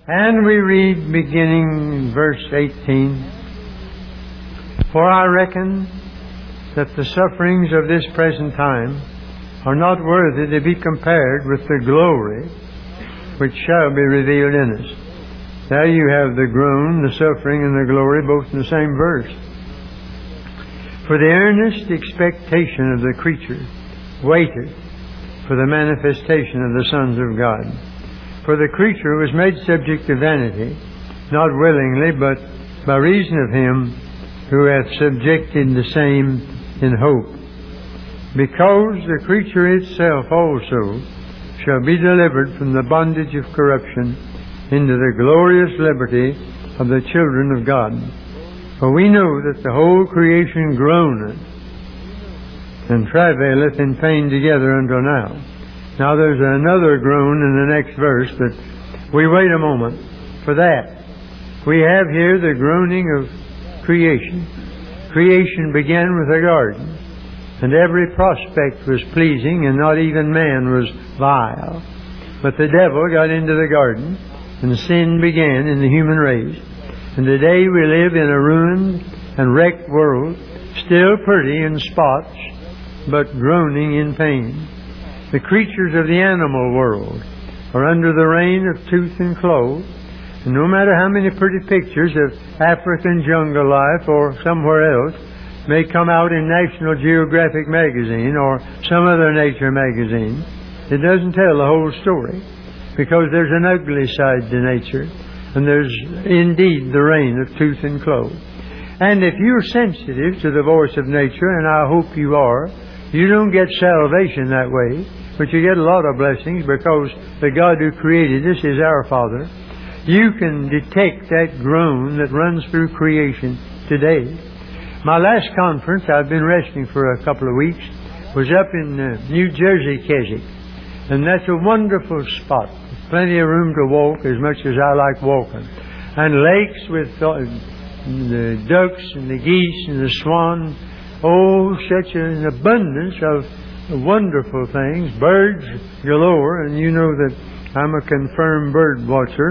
And we read beginning in verse 18, "For I reckon that the sufferings of this present time are not worthy to be compared with the glory which shall be revealed in us." There you have the groan, the suffering, and the glory, both in the same verse. "For the earnest expectation of the creature waited for the manifestation of the sons of God. For the creature was made subject to vanity, not willingly, but by reason of him who hath subjected the same in hope, because the creature itself also shall be delivered from the bondage of corruption into the glorious liberty of the children of God. For we know that the whole creation groaneth and travaileth in pain together until now." Now there's another groan in the next verse, but we wait a moment for that. We have here the groaning of creation. Creation began with a garden, and every prospect was pleasing, and not even man was vile. But the devil got into the garden, and sin began in the human race. And today we live in a ruined and wrecked world, still pretty in spots, but groaning in pain. The creatures of the animal world are under the reign of tooth and claw, and no matter how many pretty pictures of African jungle life or somewhere else may come out in National Geographic magazine or some other nature magazine, it doesn't tell the whole story, because there's an ugly side to nature, and there's indeed the reign of tooth and claw. And if you're sensitive to the voice of nature, and I hope you are, you don't get salvation that way, but you get a lot of blessings, because the God who created us is our Father. You can detect that groan that runs through creation today. My last conference, I've been resting for a couple of weeks, was up in New Jersey, Keswick. And that's a wonderful spot. Plenty of room to walk, as much as I like walking. And lakes with the ducks and the geese and the swan. Oh, such an abundance of wonderful things. Birds galore, and you know that I'm a confirmed bird watcher.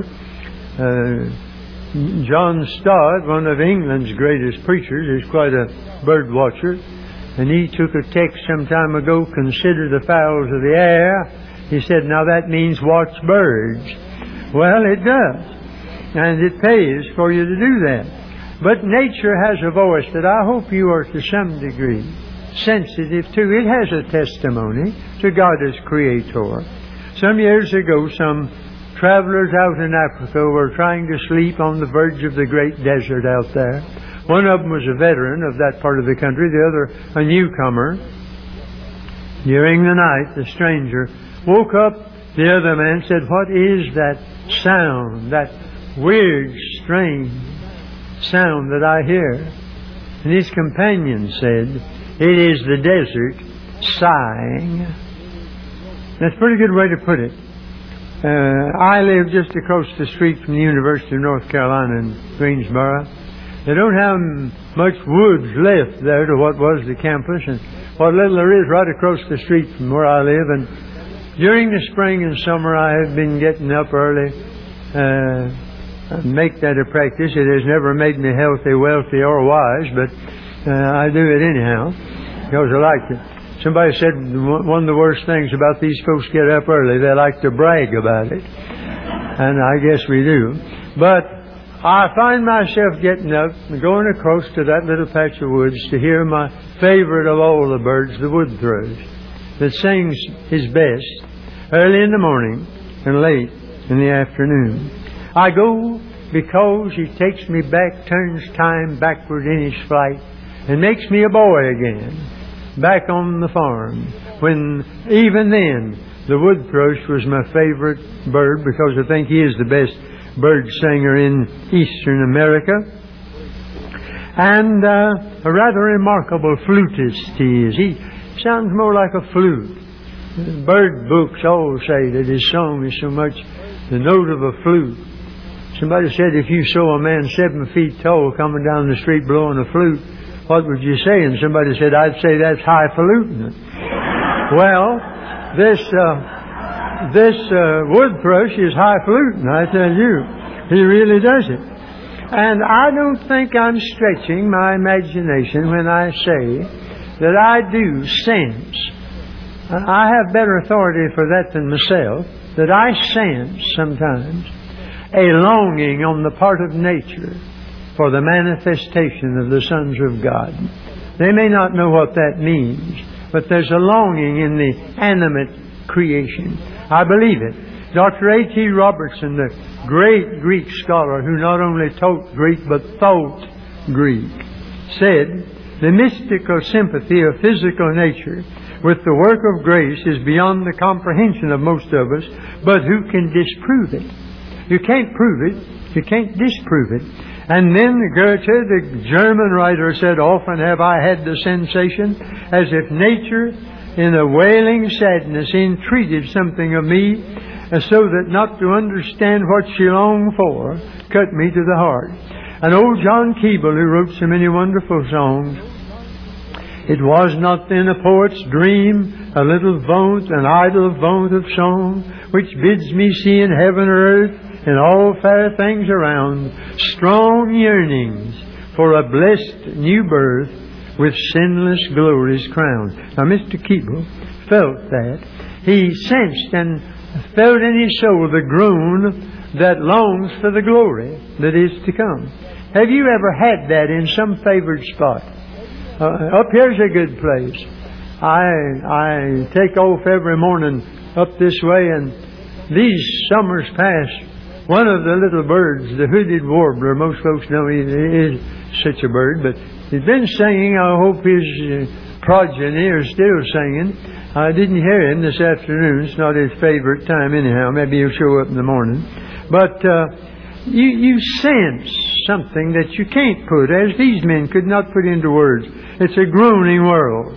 John Stott, one of England's greatest preachers, is quite a bird watcher. And he took a text some time ago, "Consider the fowls of the air." He said, now that means watch birds. Well, it does. And it pays for you to do that. But nature has a voice that I hope you are to some degree sensitive to. It has a testimony to God as Creator. Some years ago, some travelers out in Africa were trying to sleep on the verge of the great desert out there. One of them was a veteran of that part of the country, the other a newcomer. During the night, the stranger woke up. The other man said, "What is that sound, that weird, strange sound that I hear?" And his companion said, "It is the desert sighing." That's a pretty good way to put it. I live just across the street from the University of North Carolina in Greensboro. They don't have much woods left there to what was the campus, and what little there is right across the street from where I live. And during the spring and summer, I have been getting up early. Make that a practice. It has never made me healthy, wealthy, or wise, but I do it anyhow because I like it. Somebody said one of the worst things about these folks get up early, they like to brag about it. And I guess we do. But I find myself getting up and going across to that little patch of woods to hear my favorite of all the birds, the wood thrush, that sings his best early in the morning and late in the afternoon. I go because he takes me back, turns time backward in his flight, and makes me a boy again, back on the farm, when even then the wood thrush was my favorite bird, because I think he is the best bird singer in Eastern America. And a rather remarkable flutist he is. He sounds more like a flute. Bird books all say that his song is so much the note of a flute. Somebody said if you saw a man 7 feet tall coming down the street blowing a flute, what would you say? And somebody said, I'd say that's highfalutin. Well, this wood thrush is highfalutin, I tell you. He really does it. And I don't think I'm stretching my imagination when I say that I do sense, I have better authority for that than myself, that I sense sometimes a longing on the part of nature for the manifestation of the sons of God. They may not know what that means, but there's a longing in the animate creation. I believe it. Dr. A.T. Robertson, the great Greek scholar who not only taught Greek but thought Greek, said, "The mystical sympathy of physical nature with the work of grace is beyond the comprehension of most of us, but who can disprove it?" You can't prove it. You can't disprove it. And then Goethe, the German writer, said, "Often have I had the sensation as if nature, in a wailing sadness, entreated something of me, so that not to understand what she longed for cut me to the heart." And old John Keble, who wrote so many wonderful songs, "It was not then a poet's dream, a little vaunt, an idle vaunt of song, which bids me see in heaven or earth, and all fair things around, strong yearnings for a blessed new birth, with sinless glories crowned." Now Mr. Keble felt that. He sensed and felt in his soul the groan that longs for the glory that is to come. Have you ever had that in some favored spot? Up here's a good place. I take off every morning up this way, and these summers past, one of the little birds, the hooded warbler, most folks know he is such a bird, but he's been singing. I hope his progeny are still singing. I didn't hear him this afternoon. It's not his favorite time anyhow. Maybe he'll show up in the morning. But you sense something that you can't put, as these men could not put into words. It's a groaning world.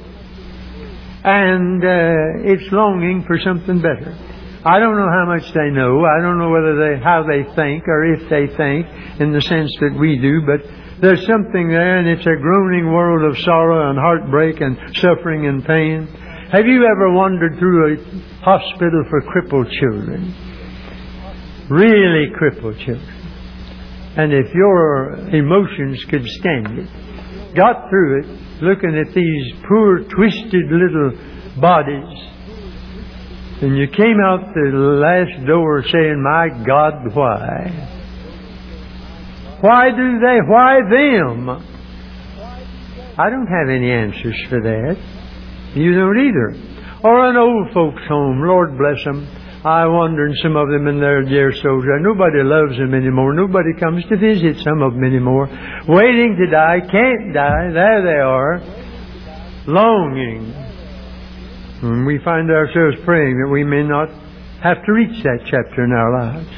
And it's longing for something better. I don't know how much they know. I don't know how they think, or if they think in the sense that we do, but there's something there, and it's a groaning world of sorrow and heartbreak and suffering and pain. Have you ever wandered through a hospital for crippled children? Really crippled children. And if your emotions could stand it, got through it, looking at these poor, twisted little bodies, and you came out the last door saying, "My God, why? Why do they? Why them?" I don't have any answers for that. You don't either. Or an old folks' home, Lord bless them. I wonder in some of them in their dear souls. Nobody loves them anymore. Nobody comes to visit some of them anymore. Waiting to die, can't die. There they are, longing. And we find ourselves praying that we may not have to reach that chapter in our lives.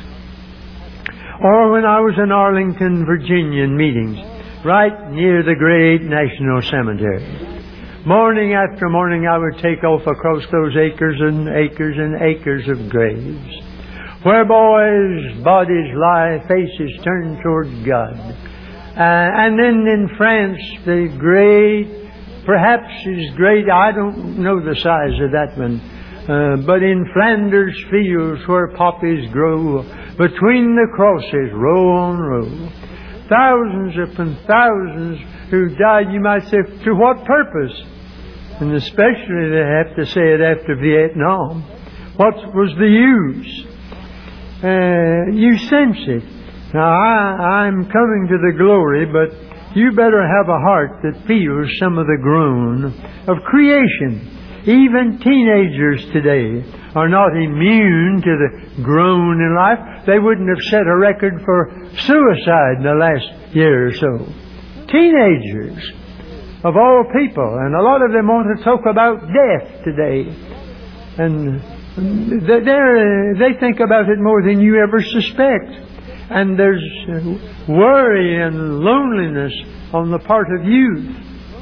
Or when I was in Arlington, Virginia, in meetings, right near the great National Cemetery, morning after morning I would take off across those acres and acres and acres of graves, where boys' bodies lie, faces turned toward God. And then in France, the great, perhaps as great, I don't know the size of that one, but in Flanders fields where poppies grow, between the crosses, row on row, thousands upon thousands who died, you might say, to what purpose? And especially they have to say it after Vietnam. What was the use? You sense it. Now, I'm coming to the glory, but you better have a heart that feels some of the groan of creation. Even teenagers today are not immune to the groan in life. They wouldn't have set a record for suicide in the last year or so. Teenagers, of all people, and a lot of them want to talk about death today. And they think about it more than you ever suspect. And there's worry and loneliness on the part of youth.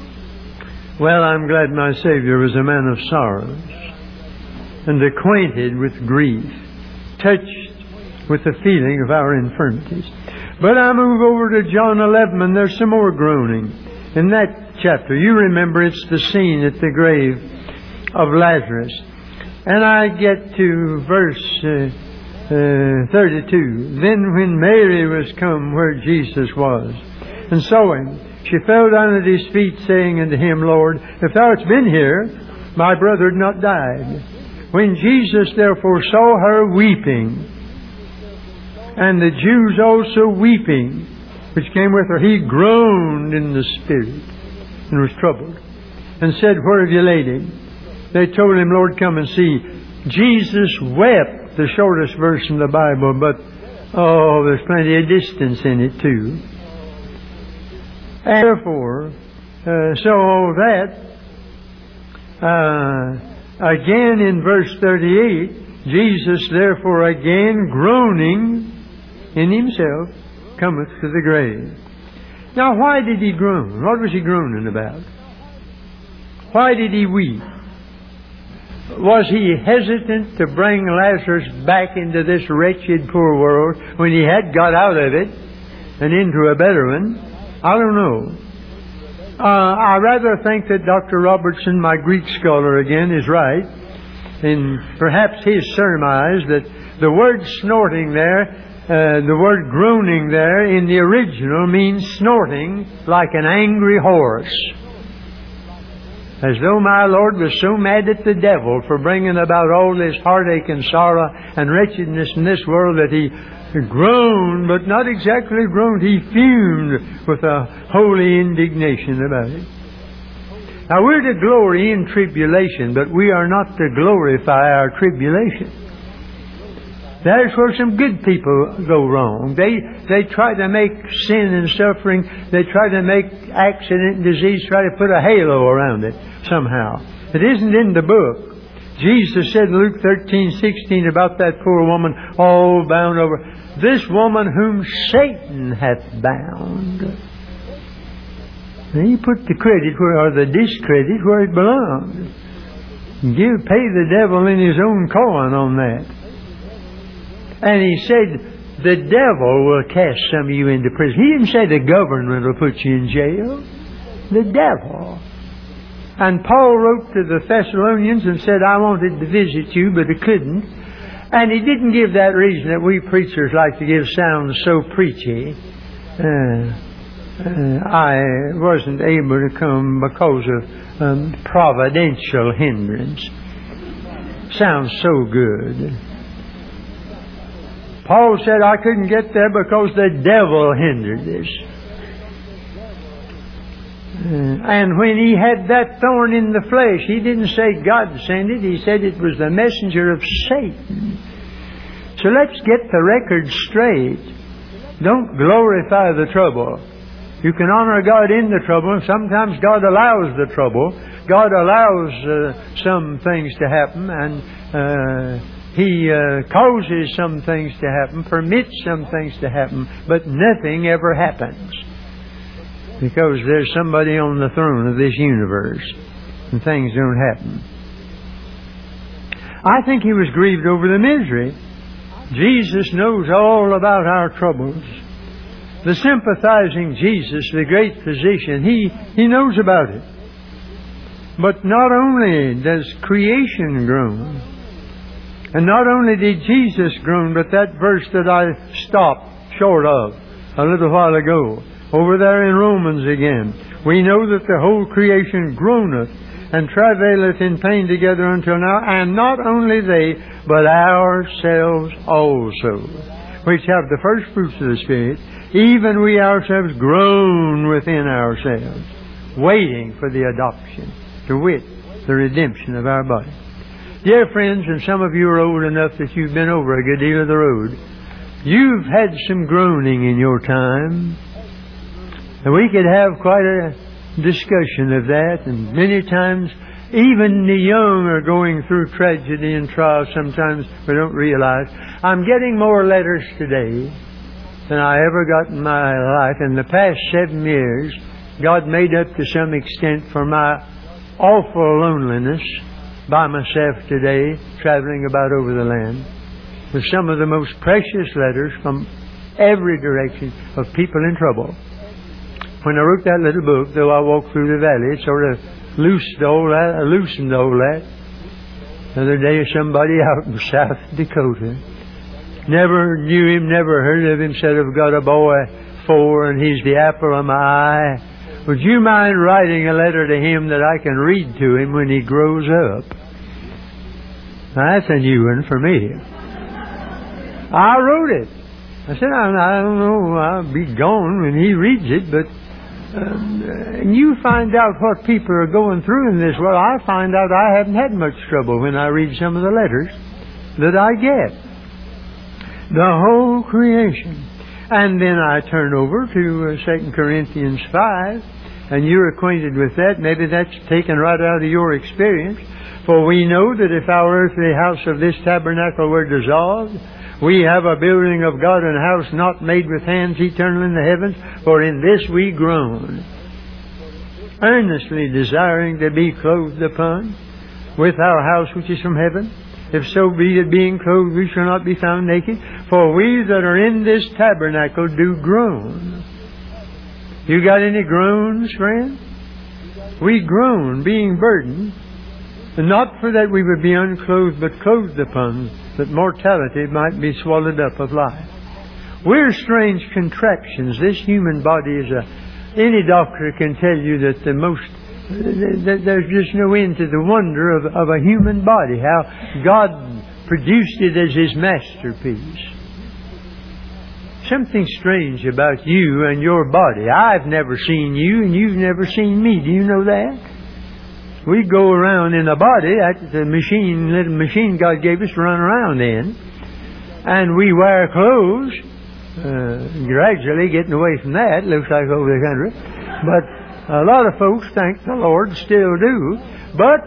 Well, I'm glad my Savior was a man of sorrows and acquainted with grief, touched with the feeling of our infirmities. But I move over to John 11, and there's some more groaning in that chapter. You remember it's the scene at the grave of Lazarus. And I get to verse 32. Then when Mary was come where Jesus was, and saw him, she fell down at his feet, saying unto him, Lord, if thou hadst been here, my brother had not died. When Jesus therefore saw her weeping, and the Jews also weeping, which came with her, he groaned in the spirit, and was troubled, and said, Where have you laid him? They told him, Lord, come and see. Jesus wept, the shortest verse in the Bible, but, there's plenty of distance in it too. And therefore, again in verse 38, Jesus therefore again groaning in himself cometh to the grave. Now why did he groan? What was he groaning about? Why did he weep? Was he hesitant to bring Lazarus back into this wretched poor world when he had got out of it and into a better one? I don't know. I rather think that Dr. Robertson, my Greek scholar again, is right in perhaps his surmise that the word snorting there, the word groaning there in the original means snorting like an angry horse. As though my Lord was so mad at the devil for bringing about all this heartache and sorrow and wretchedness in this world that he groaned, but not exactly groaned. He fumed with a holy indignation about it. Now we're to glory in tribulation, but we are not to glorify our tribulation. That's where some good people go wrong. They try to make sin and suffering, they try to make accident and disease, try to put a halo around it somehow. It isn't in the book. Jesus said in Luke 13:16 about that poor woman all bound over. This woman whom Satan hath bound. And he put the credit or the discredit where it belongs. Pay the devil in his own coin on that. And he said, the devil will cast some of you into prison. He didn't say the government will put you in jail. The devil. And Paul wrote to the Thessalonians and said, I wanted to visit you, but I couldn't. And he didn't give that reason that we preachers like to give sounds so preachy. I wasn't able to come because of providential hindrance. Sounds so good. Paul said, I couldn't get there because the devil hindered this. And when he had that thorn in the flesh, he didn't say God sent it. He said it was the messenger of Satan. So let's get the record straight. Don't glorify the trouble. You can honor God in the trouble. Sometimes God allows the trouble. God allows some things to happen, and He causes some things to happen, permits some things to happen, but nothing ever happens. Because there's somebody on the throne of this universe, and things don't happen. I think he was grieved over the misery. Jesus knows all about our troubles. The sympathizing Jesus, the great physician, he knows about it. But not only does creation groan, and not only did Jesus groan, but that verse that I stopped short of a little while ago, over there in Romans again, we know that the whole creation groaneth and travaileth in pain together until now, and not only they, but ourselves also, which have the first fruits of the Spirit, even we ourselves groan within ourselves, waiting for the adoption, to wit, the redemption of our body. Dear friends, and some of you are old enough that you've been over a good deal of the road, you've had some groaning in your time. And we could have quite a discussion of that, and many times even the young are going through tragedy and trials sometimes we don't realize. I'm getting more letters today than I ever got in my life. In the past 7 years, God made up to some extent for my awful loneliness by myself today, traveling about over the land, with some of the most precious letters from every direction of people in trouble. When I wrote that little book, though I walked through the valley, it sort of loosened all that. The other day, somebody out in South Dakota never knew him, never heard of him, said, I've got a boy 4 and he's the apple of my eye. Would you mind writing a letter to him that I can read to him when he grows up? Now, that's a new one for me. I wrote it. I said, I don't know, I'll be gone when he reads it, but and you find out what people are going through in this world. I find out I haven't had much trouble when I read some of the letters that I get. The whole creation. And then I turn over to 2 Corinthians 5, and you're acquainted with that. Maybe that's taken right out of your experience. For we know that if our earthly house of this tabernacle were dissolved, we have a building of God, and a house not made with hands, eternal in the heavens. For in this we groan, earnestly desiring to be clothed upon with our house which is from heaven. If so be that being clothed we shall not be found naked. For we that are in this tabernacle do groan. You got any groans, friend? We groan, being burdened, and not for that we would be unclothed, but clothed upon, that mortality might be swallowed up of life. We're strange contraptions. This human body is any doctor can tell you that there's just no end to the wonder of a human body, how God produced it as His masterpiece. Something strange about you and your body. I've never seen you, and you've never seen me. Do you know that? We go around in a body, that's the little machine God gave us to run around in. And we wear clothes, gradually getting away from that, looks like over the country. But a lot of folks, thank the Lord, still do. But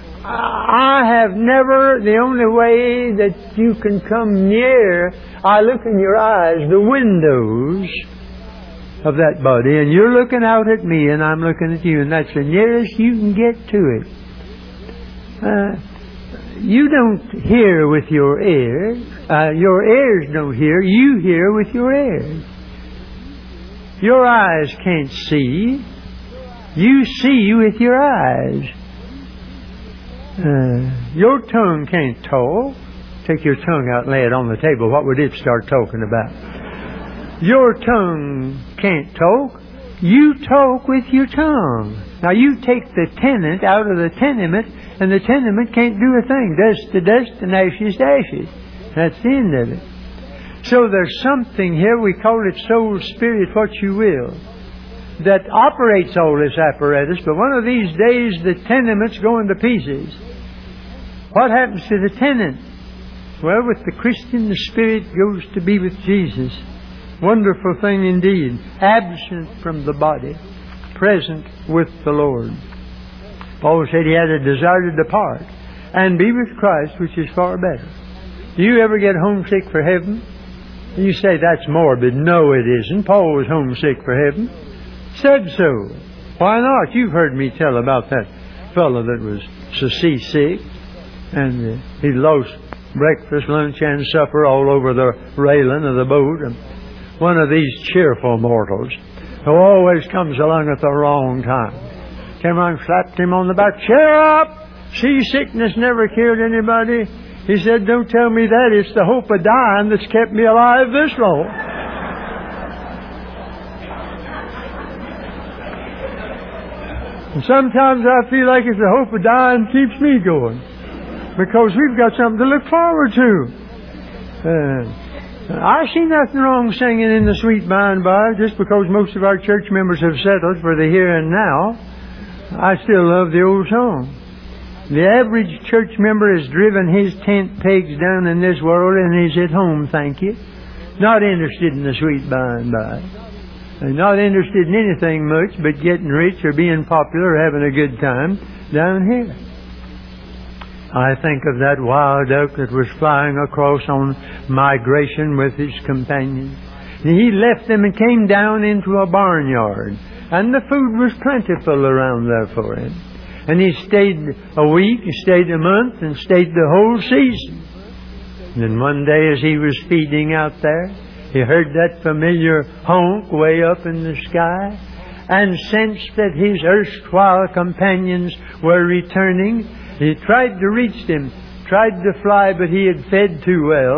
I have never, the only way that you can come near, I look in your eyes, the windows of that body, and you're looking out at me and I'm looking at you, and that's the nearest you can get to it. You don't hear with your ears. Your ears don't hear. You hear with your ears. Your eyes can't see. You see with your eyes. Your tongue can't talk. Take your tongue out and lay it on the table. What would it start talking about? Your tongue can't talk. You talk with your tongue. Now you take the tenant out of the tenement, and the tenement can't do a thing. Dust to dust and ashes to ashes. That's the end of it. So there's something here, we call it soul, spirit, what you will, that operates all this apparatus. But one of these days the tenement's going to pieces. What happens to the tenant? Well, with the Christian, the spirit goes to be with Jesus. Wonderful thing indeed. Absent from the body, present with the Lord. Paul said he had a desire to depart and be with Christ, which is far better. Do you ever get homesick for heaven? You say, that's morbid. No, it isn't. Paul was homesick for heaven. Said so. Why not? You've heard me tell about that fellow that was so seasick, and he lost breakfast, lunch, and supper all over the railing of the boat. And one of these cheerful mortals who always comes along at the wrong time came around and slapped him on the back. Cheer up! Seasickness never killed anybody. He said, don't tell me that. It's the hope of dying that's kept me alive this long. And sometimes I feel like it's the hope of dying keeps me going, because we've got something to look forward to. I see nothing wrong singing in the sweet by and by, just because most of our church members have settled for the here and now. I still love the old song. The average church member has driven his tent pegs down in this world and is at home, thank you. Not interested in the sweet by and by. And not interested in anything much but getting rich or being popular or having a good time down here. I think of that wild duck that was flying across on migration with his companions. And he left them and came down into a barnyard. And the food was plentiful around there for him. And he stayed a week, he stayed a month, and stayed the whole season. And then one day as he was feeding out there, he heard that familiar honk way up in the sky, and sensed that his erstwhile companions were returning. He tried to reach them, tried to fly, but he had fed too well,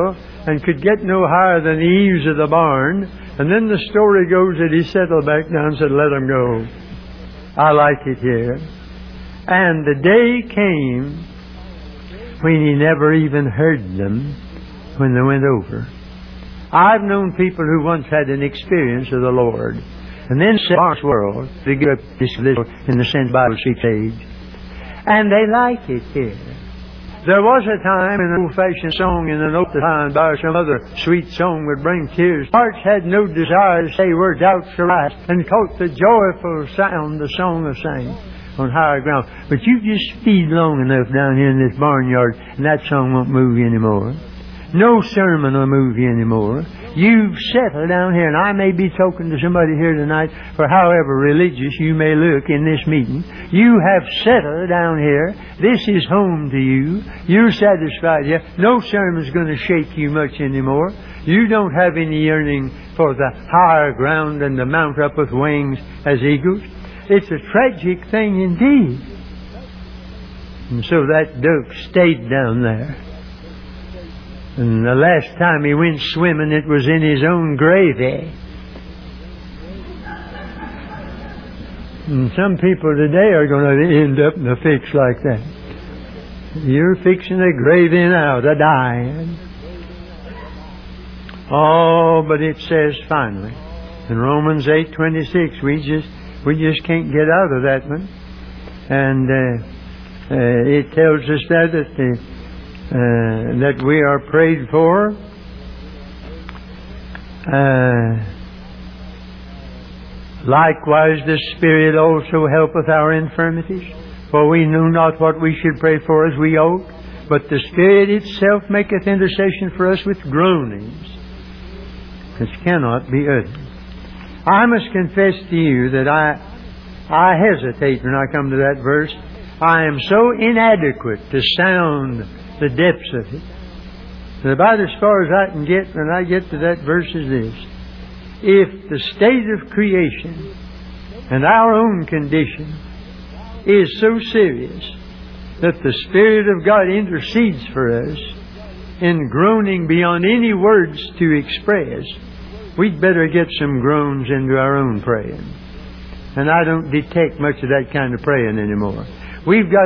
and could get no higher than the eaves of the barn. And then the story goes that he settled back down and said, let them go. I like it here. And the day came when he never even heard them when they went over. I've known people who once had an experience of the Lord, and then said, "Our world, they give up this little in the St. Bible seeks age," and they like it here. There was a time in an old-fashioned song in an old time by some other sweet song would bring tears. Hearts had no desire to say where doubts arise, and caught the joyful sound, the song of saints on higher ground. But you just feed long enough down here in this barnyard, and that song won't move you anymore. No sermon will move you anymore. You've settled down here, and I may be talking to somebody here tonight, for however religious you may look in this meeting, you have settled down here. This is home to you. You're satisfied here. No sermon's going to shake you much anymore. You don't have any yearning for the higher ground and to mount up with wings as eagles. It's a tragic thing indeed. And so that duck stayed down there. And the last time he went swimming, it was in his own gravy. And some people today are going to end up in a fix like that. You're fixing a grave in out, a dying. Oh, but it says finally, in Romans 8:26, we just can't get out of that one. And it tells us that we are prayed for. Likewise, the Spirit also helpeth our infirmities, for we know not what we should pray for as we ought, but the Spirit itself maketh intercession for us with groanings which cannot be uttered. I must confess to you that I hesitate when I come to that verse. I am so inadequate to sound the depths of it. And about as far as I can get when I get to that verse is this. If the state of creation and our own condition is so serious that the Spirit of God intercedes for us in groaning beyond any words to express, we'd better get some groans into our own praying. And I don't detect much of that kind of praying anymore. We've got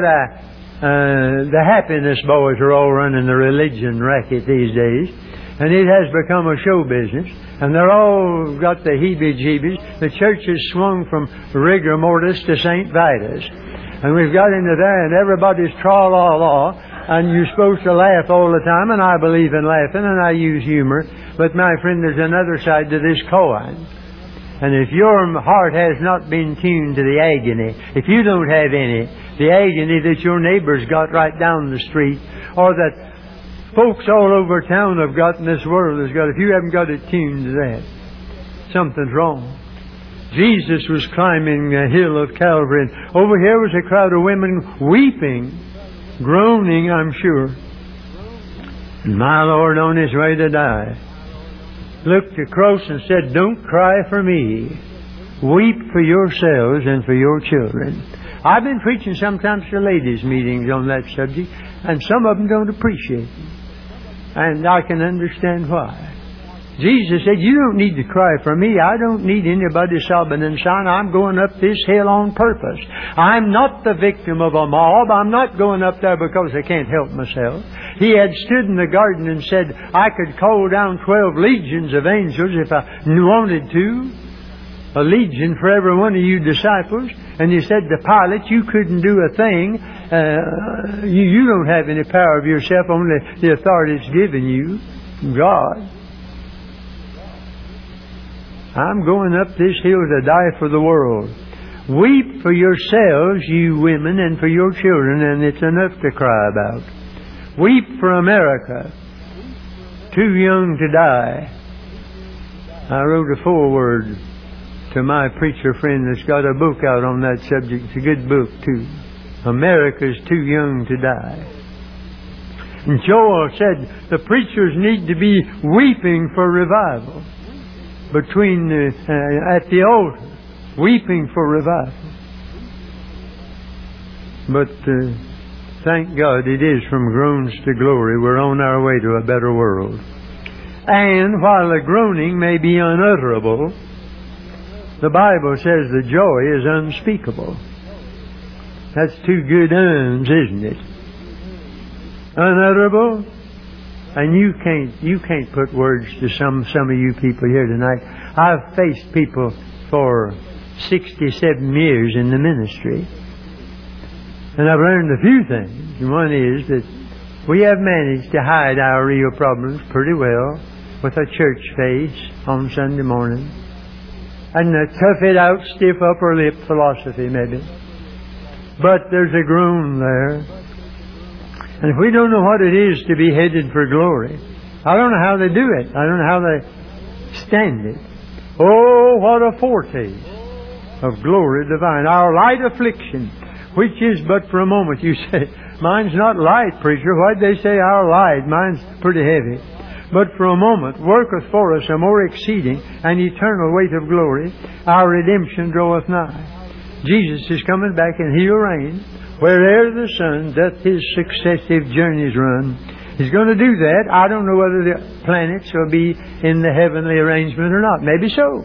the happiness boys are all running the religion racket these days, and it has become a show business, and they're all got the heebie-jeebies. The church has swung from rigor mortis to St. Vitus, and we've got into there, and everybody's tra-la-la, and you're supposed to laugh all the time, and I believe in laughing, and I use humor, but my friend, there's another side to this coin. And if your heart has not been tuned to the agony, if you don't have any, the agony that your neighbor's got right down the street, or that folks all over town have got in this world has got, if you haven't got it tuned to that, something's wrong. Jesus was climbing a hill of Calvary, and over here was a crowd of women weeping, groaning, I'm sure. And my Lord, on His way to die, looked across and said, "Don't cry for me. Weep for yourselves and for your children." I've been preaching sometimes to ladies' meetings on that subject, and some of them don't appreciate it. And I can understand why. Jesus said, "You don't need to cry for me. I don't need anybody sobbing and sighing. I'm going up this hill on purpose. I'm not the victim of a mob. I'm not going up there because I can't help myself." He had stood in the garden and said, "I could call down 12 legions of angels if I wanted to. A legion for every one of you disciples." And He said to Pilate, "You couldn't do a thing. You don't have any power of yourself, only the authority it's given you, God. I'm going up this hill to die for the world. Weep for yourselves, you women, and for your children," and it's enough to cry about. Weep for America, too young to die. I wrote a foreword to my preacher friend that's got a book out on that subject. It's a good book, too. America's too young to die. And Joel said the preachers need to be weeping for revival between at the altar, weeping for revival. But thank God it is from groans to glory. We're on our way to a better world. And while the groaning may be unutterable, the Bible says the joy is unspeakable. That's two good uns, isn't it? Unutterable. And you can't put words to some of you people here tonight. I've faced people for 67 years in the ministry. And I've learned a few things. One is that we have managed to hide our real problems pretty well with a church face on Sunday morning. And a tough it out, stiff upper lip philosophy maybe. But there's a groan there. And if we don't know what it is to be headed for glory, I don't know how they do it. I don't know how they stand it. Oh, what a foretaste of glory divine. Our light affliction, which is but for a moment. You say, mine's not light, preacher. Why'd they say our light? Mine's pretty heavy. But for a moment worketh for us a more exceeding and eternal weight of glory. Our redemption draweth nigh. Jesus is coming back, and He'll reign where'er the sun doth His successive journeys run. He's going to do that. I don't know whether the planets will be in the heavenly arrangement or not. Maybe so.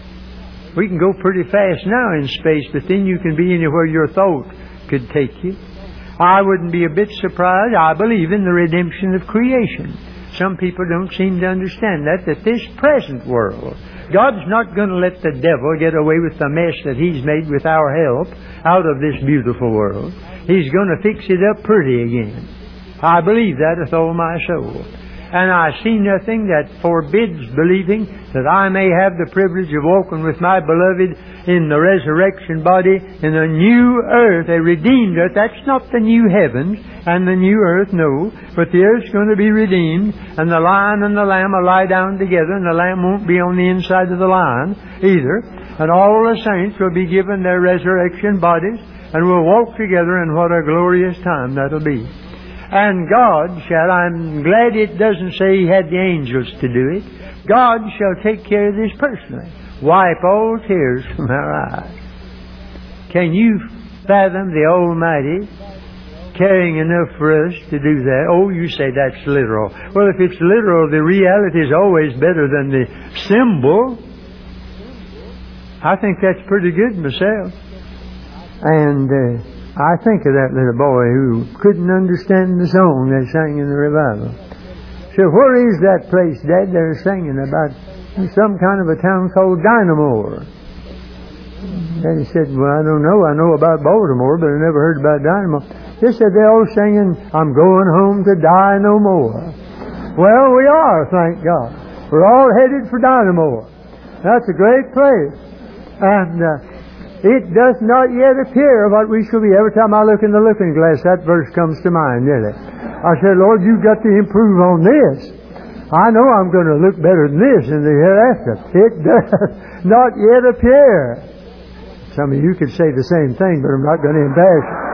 We can go pretty fast now in space, but then you can be anywhere your thought could take you. I wouldn't be a bit surprised. I believe in the redemption of creation. Some people don't seem to understand that this present world, God's not going to let the devil get away with the mess that He's made with our help out of this beautiful world. He's going to fix it up pretty again. I believe that with all my soul. And I see nothing that forbids believing that I may have the privilege of walking with my beloved in the resurrection body in a new earth, a redeemed earth. That's not the new heavens and the new earth, no. But the earth's going to be redeemed, and the lion and the lamb will lie down together, and the lamb won't be on the inside of the lion either. And all the saints will be given their resurrection bodies, and we'll walk together, and what a glorious time that'll be. And God shall, I'm glad it doesn't say He had the angels to do it, God shall take care of this personally. Wipe all tears from our eyes. Can you fathom the Almighty caring enough for us to do that? Oh, you say that's literal. Well, if it's literal, the reality is always better than the symbol. I think that's pretty good myself. And I think of that little boy who couldn't understand the song they sang in the revival. So where is that place, Dad, they're singing about some kind of a town called Dynamore? And he said, well, I don't know. I know about Baltimore, but I never heard about Dynamore. They said they're all singing, I'm going home to die no more. Well, we are, thank God. We're all headed for Dynamore. That's a great place. And it does not yet appear what we shall be. Every time I look in the looking glass, that verse comes to mind, doesn't it? I said, Lord, you've got to improve on this. I know I'm going to look better than this in the hereafter. It does not yet appear. Some of you could say the same thing, but I'm not going to embarrass you.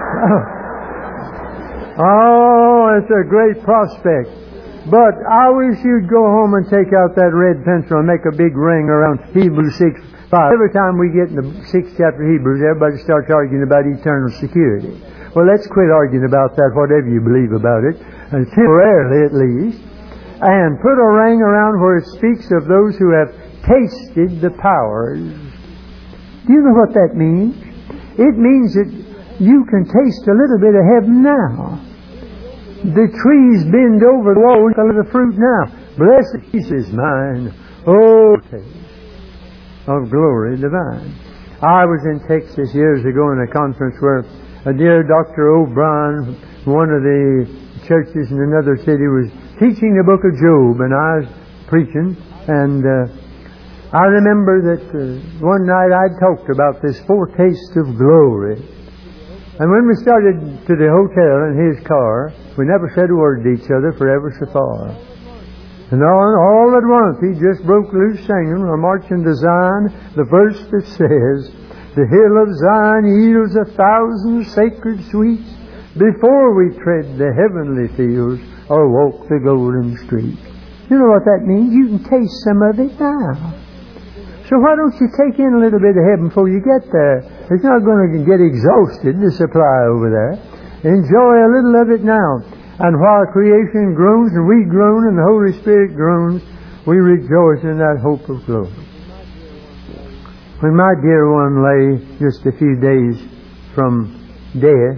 Oh, it's a great prospect. But I wish you'd go home and take out that red pencil and make a big ring around Hebrews 6:5. Every time we get in the 6th chapter of Hebrews, everybody starts arguing about eternal security. Well, let's quit arguing about that, whatever you believe about it, and temporarily at least, and put a ring around where it speaks of those who have tasted the powers. Do you know what that means? It means that you can taste a little bit of heaven now. The trees bend over the wall of the fruit now. Blessed is mine, oh, taste of glory divine. I was in Texas years ago in a conference where a dear Dr. O'Brien, one of the churches in another city, was teaching the book of Job, and I was preaching, and I remember that one night I talked about this foretaste of glory. And when we started to the hotel in his car, we never said a word to each other for ever so far. And all at once, he just broke loose singing, or marching to Zion, the verse that says, the hill of Zion yields 1,000 sacred sweets before we tread the heavenly fields or walk the golden streets. You know what that means? You can taste some of it now. So why don't you take in a little bit of heaven before you get there? It's not going to get exhausted, the supply over there. Enjoy a little of it now. And while creation groans and we groan and the Holy Spirit groans, we rejoice in that hope of glory. When my dear one lay just a few days from death,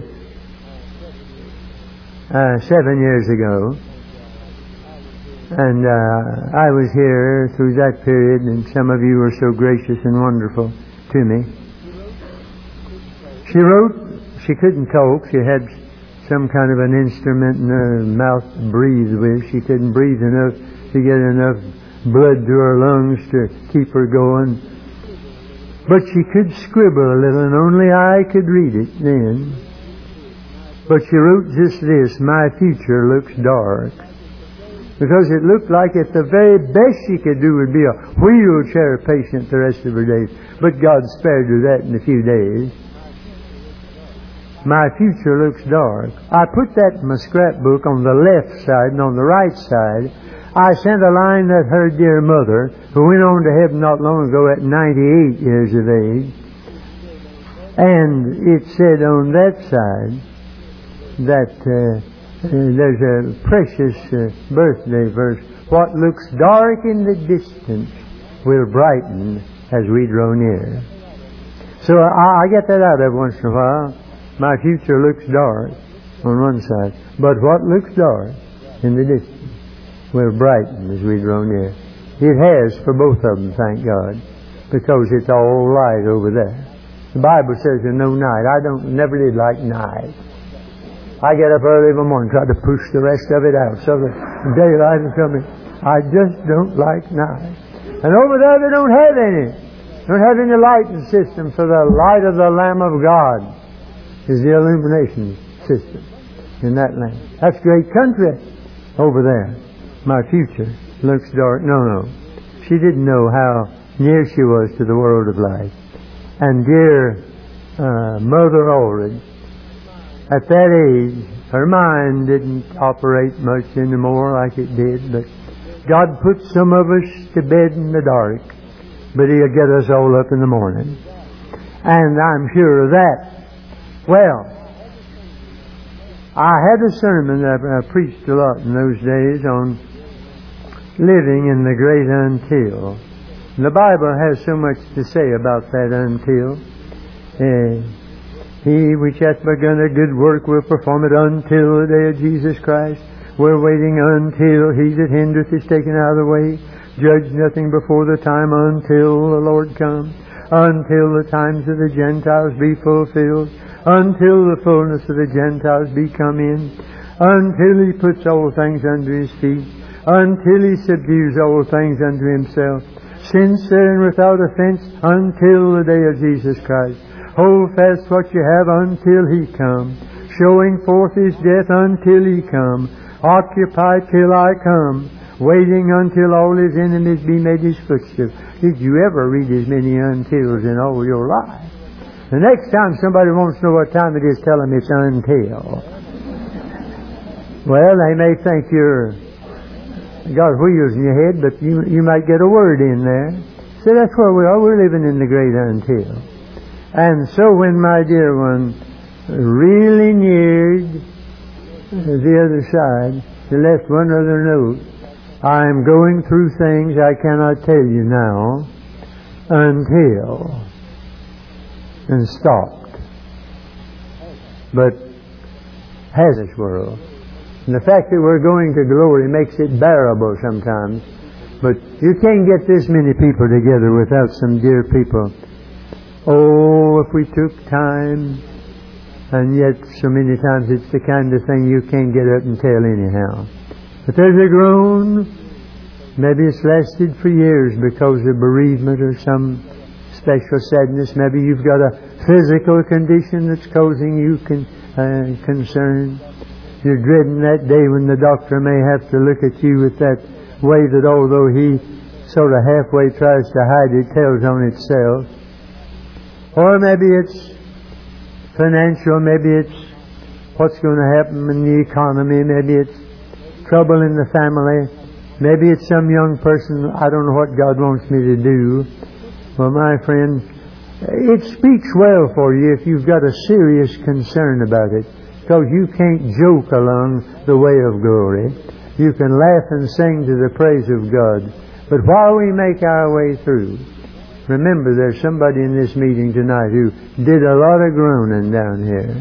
7 years ago, and I was here through that period, and some of you were so gracious and wonderful to me. She wrote, she couldn't talk, she had some kind of an instrument in her mouth to breathe with. She couldn't breathe enough to get enough blood to her lungs to keep her going. But she could scribble a little, and only I could read it then. But she wrote just this: my future looks dark. Because it looked like at the very best she could do would be a wheelchair patient the rest of her days. But God spared her that in a few days. My future looks dark. I put that in my scrapbook on the left side, and on the right side I sent a line that her dear mother, who went on to heaven not long ago at 98 years of age, and it said on that side that there's a precious birthday verse: what looks dark in the distance will brighten as we draw near. So I get that out every once in a while. My future looks dark on one side, but what looks dark in the distance will brighten as we draw near. It has for both of them, thank God, because it's all light over there. The Bible says there's no night. I never did like night. I get up early in the morning, try to push the rest of it out so that daylight is coming. I just don't like night. And over there they don't have any. Don't have any lighting system, so the light of the Lamb of God is the illumination system in that land. That's great country over there. My future looks dark. No. She didn't know how near she was to the world of life. And dear Mother Aldred, at that age, her mind didn't operate much anymore like it did, but God put some of us to bed in the dark, but He'll get us all up in the morning. And I'm sure of that. Well, I had a sermon that I preached a lot in those days on living in the great until. The Bible has so much to say about that until. He which hath begun a good work will perform it until the day of Jesus Christ. We're waiting until He that hindereth is taken out of the way. Judge nothing before the time until the Lord come. Until the times of the Gentiles be fulfilled. Until the fullness of the Gentiles be come in. Until He puts all things under His feet. Until He subdues all things unto Himself. Sincere and without offense until the day of Jesus Christ. Hold fast what you have until He come. Showing forth His death until He come. Occupy till I come. Waiting until all His enemies be made His footstool. Did you ever read as many untils in all your life? The next time somebody wants to know what time it is, tell them it's until. Well, they may think you're got wheels in your head, but you might get a word in there. So that's where we are. We're living in the great until. And so when my dear one really neared the other side, she left one other note. I'm going through things I cannot tell you now until, and stopped. But has this world. And the fact that we're going to glory makes it bearable sometimes. But you can't get this many people together without some dear people. Oh, if we took time, and yet so many times it's the kind of thing you can't get up and tell anyhow. But there's a groan. Maybe it's lasted for years because of bereavement or some special sadness. Maybe you've got a physical condition that's causing you concern. You're dreading that day when the doctor may have to look at you with that way that although he sort of halfway tries to hide it, tells on itself. Or maybe it's financial, maybe it's what's going to happen in the economy, maybe it's trouble in the family, maybe it's some young person, I don't know what God wants me to do. Well, my friend, it speaks well for you if you've got a serious concern about it. Because you can't joke along the way of glory. You can laugh and sing to the praise of God. But while we make our way through, remember there's somebody in this meeting tonight who did a lot of groaning down here.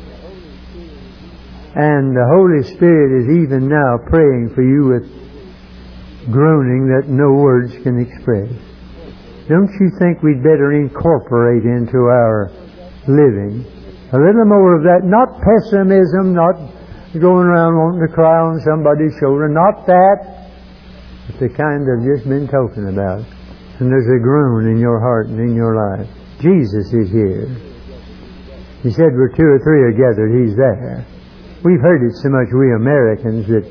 And the Holy Spirit is even now praying for you with groaning that no words can express. Don't you think we'd better incorporate into our living a little more of that? Not pessimism, not going around wanting to cry on somebody's shoulder, not that, but the kind I've just been talking about. And there's a groan in your heart and in your life. Jesus is here. He said where two or three are gathered, He's there. We've heard it so much, we Americans, that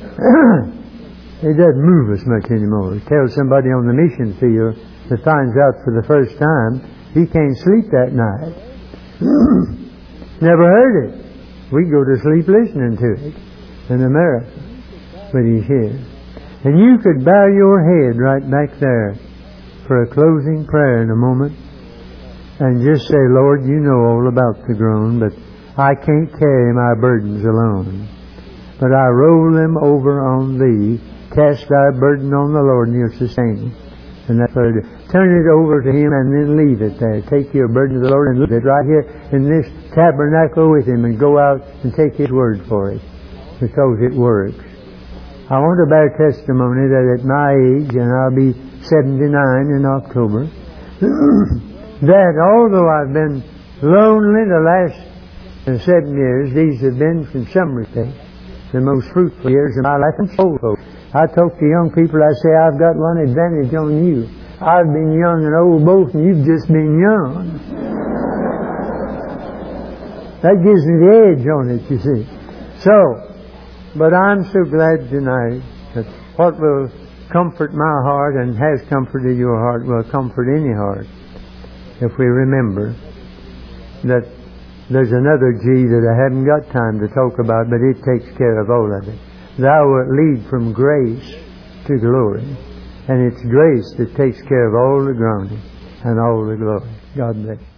it doesn't move us much anymore. Tell somebody on the mission field that finds out for the first time he can't sleep that night. Never heard it. We go to sleep listening to it in America. But He's here. And you could bow your head right back there for a closing prayer in a moment and just say, Lord, you know all about the groan, but I can't carry my burdens alone. But I roll them over on Thee. Cast thy burden on the Lord and He'll sustain you. And that's what I do. Turn it over to Him and then leave it there. Take your burden to the Lord and leave it right here in this tabernacle with Him and go out and take His word for it. Because it works. I want to bear testimony that at my age, and I'll be 79 in October, that although I've been lonely the last 7 years, these have been, in some respects, the most fruitful years of my life. And so, I talk to young people, I say, I've got one advantage on you. I've been young and old both, and you've just been young. That gives me the edge on it, you see. So, but I'm so glad tonight that what will comfort my heart and has comforted your heart will comfort any heart if we remember that there's another G that I haven't got time to talk about, but it takes care of all of it. Thou wilt lead from grace to glory. And it's grace that takes care of all the groaning and all the glory. God bless you.